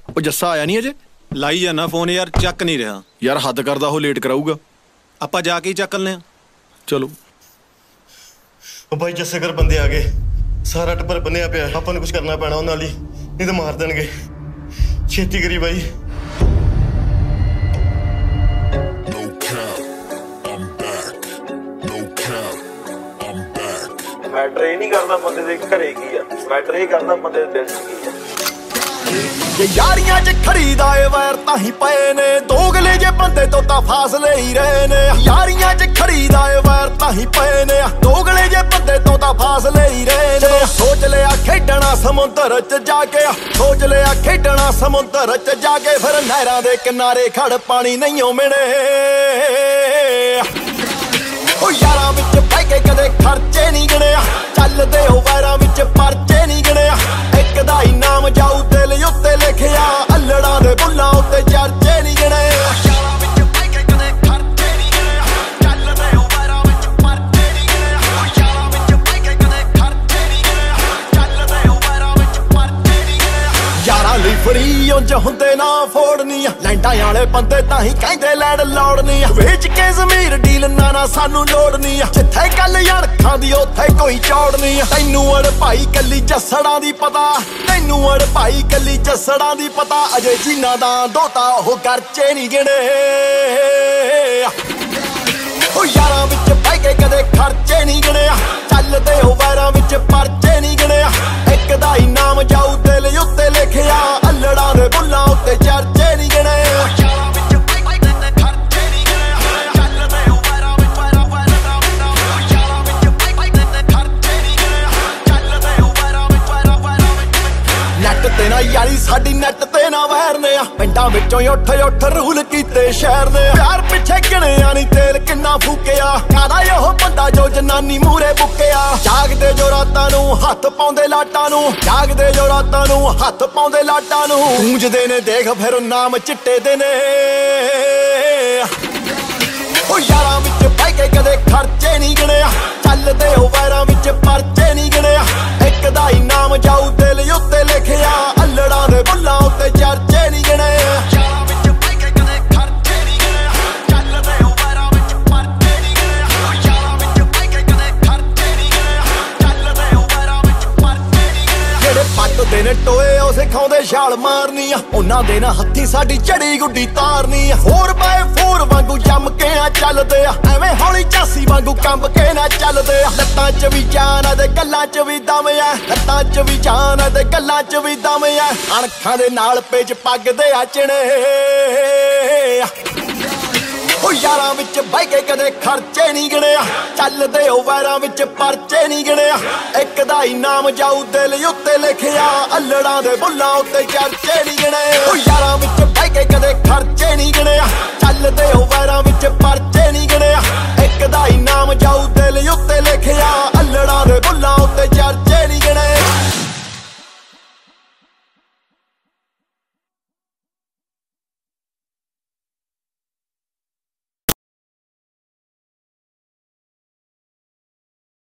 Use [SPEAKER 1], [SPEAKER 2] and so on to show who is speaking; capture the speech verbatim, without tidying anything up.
[SPEAKER 1] ਉਹ ਜੱਸਾ ਆਇਆ ਨਹੀਂ ਅਜੇ?
[SPEAKER 2] ਲਾਈ ਜਾਣਾ ਫੋਨ ਯਾਰ, ਚੱਕ ਨਹੀਂ ਰਿਹਾ
[SPEAKER 1] ਯਾਰ ਹੱਦ ਕਰਦਾ, ਉਹ ਲੇਟ ਕਰਾਊਗਾ।
[SPEAKER 2] ਆਪਾਂ ਜਾ ਕੇ ਹੀ ਚੱਕ ਲੈਂਦੇ ਆ।
[SPEAKER 1] ਚਲੋ।
[SPEAKER 3] ਉਹ ਬਾਈ ਜੱਸੇ ਘਰ ਬੰਦੇ ਆ ਗਏ, ਸਾਰਾ ਟੱਬਰ ਬੰਨਿਆ ਪਿਆ, ਆਪਾਂ ਨੂੰ ਕੁਝ ਕਰਨਾ ਪੈਣਾ ਉਹਨਾਂ ਲਈ, ਨਹੀਂ ਤਾਂ ਮਾਰ ਦੇਣਗੇ। ਛੇਤੀ ਕਰੀ ਬਾਈ।
[SPEAKER 4] ਮੈਟਰ ਇਹ ਨਹੀਂ ਕਰਦਾ ਬੰਦੇ ਦੇ ਘਰੇ ਕੀ ਆ, ਮੈਟਰ ਇਹ ਕਰਦਾ ਬੰਦੇ ਦੇ ਦਿਲ 'ਚ ਕੀ ਆ।
[SPEAKER 5] ਜੇ ਯਾਰੀਆਂ 'ਚ ਖੜੀਦਾ ਏ ਵੈਰ ਤਾਂ ਹੀ ਪਏ ਨੇ, ਦੋਗਲੇ ਜੇ ਬੰਦੇ ਤੋਂ ਤਾਂ ਫਾਸਲੇ ਹੀ ਰਹੇ ਨੇ। ਯਾਰੀਆਂ 'ਚ ਖੜੀਦਾ ਏ ਵੈਰ ਤਾਂ ਹੀ ਪਏ ਨੇ, ਦੋਗਲੇ ਜੇ ਬੰਦੇ ਤੋਂ ਤਾਂ ਫਾਸਲੇ ਹੀ ਰਹੇ ਨੇ। ਸੋਚ ਲਿਆ ਖੇਡਣਾ ਸਮੁੰਦਰ 'ਚ ਜਾ ਕੇ, ਸੋਚ ਲਿਆ ਖੇਡਣਾ ਸਮੁੰਦਰ 'ਚ ਜਾ ਕੇ, ਫਿਰ ਨਹਿਰਾਂ ਦੇ ਕਿਨਾਰੇ ਖੜ ਪਾਣੀ ਨਹੀਂ ਓ ਮਿਣੇ। ਉਹ ਯਾਰਾਂ ਵਿੱਚ ਬਹਿ ਕੇ ਕਦੇ ਖਰਚੇ ਨਹੀਂ ਗਿਣਿਆ, ਚੱਲਦੇ ਹੋ ਵੈਰਾਂ ਵਿੱਚ ਪਰਚੇ ਨਹੀਂ ਗਿਣਿਆ। ਇੱਕ ਦਾ ਹੀ ਨਾਮ ਜਾਊ ਦਿਲ ਉੱਤੇ ਲਿਖਿਆ, ਅੱਲੜਾਂ ਦੇ ਬੁੱਲਾਂ ਉੱਤੇ ਚਰਚੇ ਨਹੀਂ ਗਿਣੇ। ਯਾਰਾਂ ਵਿੱਚ ਬਹਿ ਕੇ ਕਦੇ ਖਰਚੇ ਨਹੀਂ ਗਿਣਿਆ, ਚੱਲਦੇ ਹੋ ਵੈਰਾਂ ਵਿੱਚ ਪਰਚੇ ਨਹੀਂ ਗਿਣਿਆ। ਯਾਰਾਂ ਵਿੱਚ ਬਹਿ ਕੇ ਕਦੇ ਖਰਚੇ ਨਹੀਂ ਗਿਣਿਆ, ਚੱਲਦੇ ਹੋ ਵੈਰਾਂ ਵਿੱਚ ਪਰਚੇ ਨਹੀਂ ਗਿਣਿਆ। ਯਾਰਾਂ ਲਈ ਫਰੀ ਉਂਝ ਹੁੰਦੇ ਨਾ ਫੋੜਨੀ ਆ, ਲੈਂਡਾਂ ਵਾਲੇ ਬੰਦੇ ਤਾਂ ਹੀ ਕਹਿੰਦੇ ਲੈਂਡ ਲੋੜਨੀ ਆ। ਵੇਚ ਕੇ ਜ਼ਮੀਰ ਡੀਲ ਨਾ ਨਾ ਸਾਨੂੰ ਲੋੜ ਨਹੀਂ ਆ, ਜਿੱਥੇ ਗੱਲ ਅਣਖਾਂ ਦੀ ਉੱਥੇ ਕੋਈ ਚੌੜ ਨਹੀਂ ਆ। ਤੈਨੂੰ ਅੜ ਭਾਈ ਕੱਲੀ ਜੱਸੜਾਂ ਦੀ ਪਤਾ, ਤੈਨੂੰ ਅੜ ਭਾਈ ਕੱਲੀ ਜੱਸੜਾਂ ਦੀ ਪਤਾ। ਅਜੇ ਜਿਨ੍ਹਾਂ ਦਾ ਦੋਤਾ ਉਹ ਗਰਚੇ ਨਹੀਂ ਗਿਣੇ। ਉਹ ਯਾਰਾਂ ਵਿੱਚ ਬਹਿ ਕੇ ਕਦੇ ਖਰਚੇ ਨਹੀਂ ਗਿਣਿਆ, ਚੱਲਦੇ ਹੋ ਵੈਰਾਂ ਵਿੱਚ ਪਰਚੇ ਨਹੀਂ ਗਿਣਿਆ। ਇੱਕ ਦਾ ਹੀ ਨਾਮ ਜਾਊ ਦਿਲ ਉੱਤੇ ਲਿਖਿਆ, ਅੱਲੜਾਂ ਦੇ ਬੁੱਲਾਂ ਉੱਤੇ ਚਰਚੇ ਨਹੀਂ ਗਿਣੇ। ਯਾਰਾਂ ਵਿੱਚ ਬਹਿ ਕੇ ਕਦੇ ਖਰਚੇ ਨਹੀਂ ਗਿਣਿਆ, ਚੱਲਦੇ ਹੋ ਵੈਰਾਂ ਵਿੱਚ ਵੈਰਾਂ ਵੈਰਾਂ ਵੈਰਾਂ। ਯਾਰਾਂ ਵਿੱਚ ਬਹਿ ਕੇ ਕਦੇ ਖਰਚੇ ਨਹੀਂ ਗਿਣਿਆ, ਚੱਲਦੇ ਹੋ ਵੈਰਾਂ ਵਿੱਚ ਵੈਰਾਂ ਵੈਰਾਂ ਵਿੱਚ। ਨੈਟ ਤੇ ਨਾ ਯਾਰੀ ਸਾਡੀ, ਨੈਟ ਤੇ ਨਾ ਵੈਰ ਨੇ ਆ, ਪਿੰਡਾਂ ਵਿੱਚੋਂ ਉੱਠ ਉੱਠ ਰੂਲ ਕੀਤੇ ਸ਼ਹਿਰ ਨੇ। ਪਿਆਰ ਪਿੱਛੇ ਗਿਣਿਆ ਨਹੀਂ ਤੇਲ ਕਿੰਨਾ ਫੂਕਿਆ, ਕਾਦਾ ਉਹ ਬੰਦਾ ਜੋ ਜਨਾਨੀ ਮੂਹਰੇ ਬੁੱਕਿਆ। ਜਾਗਦੇ ਜੋ ਰਾਤਾਂ ਨੂੰ ਹੱਥ ਪਾਉਂਦੇ ਲਾਟਾਂ ਨੂੰ, ਜਾਗਦੇ ਜੋ ਰਾਤਾਂ ਨੂੰ ਹੱਥ ਪਾਉਂਦੇ ਲਾਟਾਂ ਨੂੰ। ਗੂੰਜਦੇ ਨੇ ਦੇਖ ਫਿਰ ਨਾਮ ਚਿੱਟੇ ਦੇ ਨੇ। ਉਹ ਯਾਰਾਂ ਵਿੱਚ ਬਹਿ ਕੇ ਕਦੇ ਖਰਚੇ ਨਹੀਂ ਗਿਣਿਆ, ਚੱਲਦੇ ਹੋ ਵੈਰਾਂ ਵਿੱਚ ਪਰਚੇ ਨਹੀਂ ਗਿਣਿਆ। ਇੱਕ ਦਾ ਹੀ ਨਾਮ ਜਾਊ ਦਿਲ ਉੱਤੇ ਲਿਖਿਆ, ਅੱਲੜਾਂ ਦੇ ਬੁੱਲਾਂ ਉੱਤੇ ਚਰਚੇ ਨਹੀਂ ਗਿਣੇ। ਯਾਰਾਂ ਵਿੱਚ ਬਹਿ ਕੇ ਕਦੇ ਖਰਚੇ ਨਹੀਂ ਗਿਣਿਆ, ਚੱਲਦੇ ਹੋ ਵੈਰਾਂ ਵਿੱਚ ਪਰਚੇ ਨਹੀਂ ਗਿਣਿਆ। ਯਾਰਾਂ ਵਿੱਚ ਬਹਿ ਕੇ ਕਦੇ ਖਰਚੇ ਨਹੀਂ ਗਿਣਿਆ, ਚੱਲਦੇ ਹੋ ਵੈਰਾਂ ਵਿੱਚ ਪਰਚੇ ਨਹੀਂ ਗਿਣਿਆ। ਜਿਹੜੇ ਪੱਟਦੇ ਨੇ ਟੋਏ ਉਹ ਸਿਖਾਉਂਦੇ ਛਾਲ ਮਾਰਨੀ ਆ, ਉਹਨਾਂ ਦੇ ਨਾ ਹੱਥੀ ਸਾਡੀ ਚੜੀ ਗੁੱਡੀ ਤਾਰਨੀ ਆ। ਫੋਰ ਬਾਏ ਫੋਰ ਵਾਂਗੂ ਜੰਮ ਕੇ ਆ ਚੱਲਦੇ ਆ, ਐਵੇਂ ਹੌਲੀ ਚਾਸੀ ਵਾਂਗੂ ਕੰਬ ਕੇ ਨਾ ਚੱਲਦੇ ਆ। ਲੱਤਾਂ 'ਚ ਵੀ ਜਾਨ ਆ ਤੇ ਗੱਲਾਂ 'ਚ ਵੀ ਦਮ ਆ, ਲੱਤਾਂ 'ਚ ਵੀ ਜਾਨ ਆ ਤੇ ਗੱਲਾਂ 'ਚ ਵੀ ਦਮ ਆ। ਅਣਖਾਂ ਦੇ ਨਾਲ ਪੇਚ ਪੱਗਦੇ ਆ ਚਿਣੇ। ਉਹ ਯਾਰਾਂ ਵਿੱਚ ਬਹਿ ਕੇ ਕਦੇ ਖਰਚੇ ਨਹੀਂ ਗਿਣਿਆ, ਚੱਲਦੇ ਹੋ ਵੈਰਾਂ ਵਿੱਚ ਪਰਚੇ ਨਹੀਂ ਗਿਣਿਆ। ਇੱਕ ਦਾ ਹੀ ਨਾਮ ਜਾਊ ਦਿਲ ਉੱਤੇ ਲਿਖਿਆ, ਅੱਲੜਾਂ ਦੇ ਬੁੱਲਾਂ ਉੱਤੇ ਚਰਚੇ ਨਹੀਂ ਗਿਣੇ। ਉਹ ਯਾਰਾਂ ਵਿੱਚ ਬਹਿ ਕੇ ਕਦੇ ਖਰਚੇ ਨਹੀਂ ਗਿਣਿਆ,